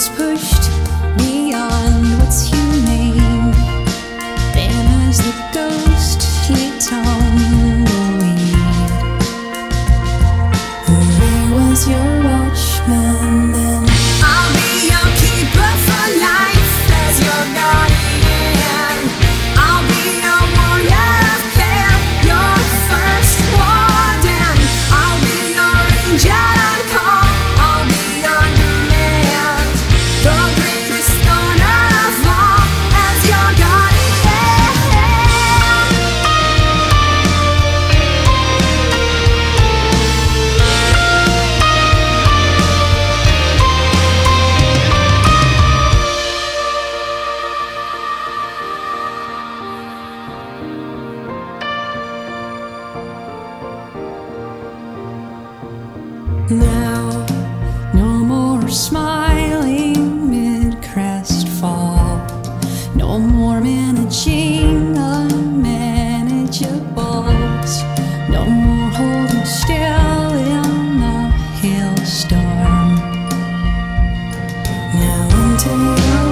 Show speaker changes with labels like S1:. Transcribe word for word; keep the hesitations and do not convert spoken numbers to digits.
S1: was pushed beyond what's humane. Then as the ghost he tumbleweed. Where was your watchman then?
S2: I'll be your keeper for life as your guardian. I'll be your warrior of care, your first warden. I'll be your angel on call. I'll be your command. The greatest honor of all as your guardian.
S1: Now, no more smiling mid-crest fall. No more managing unmanageables. No more holding still in the hailstorm. Now into your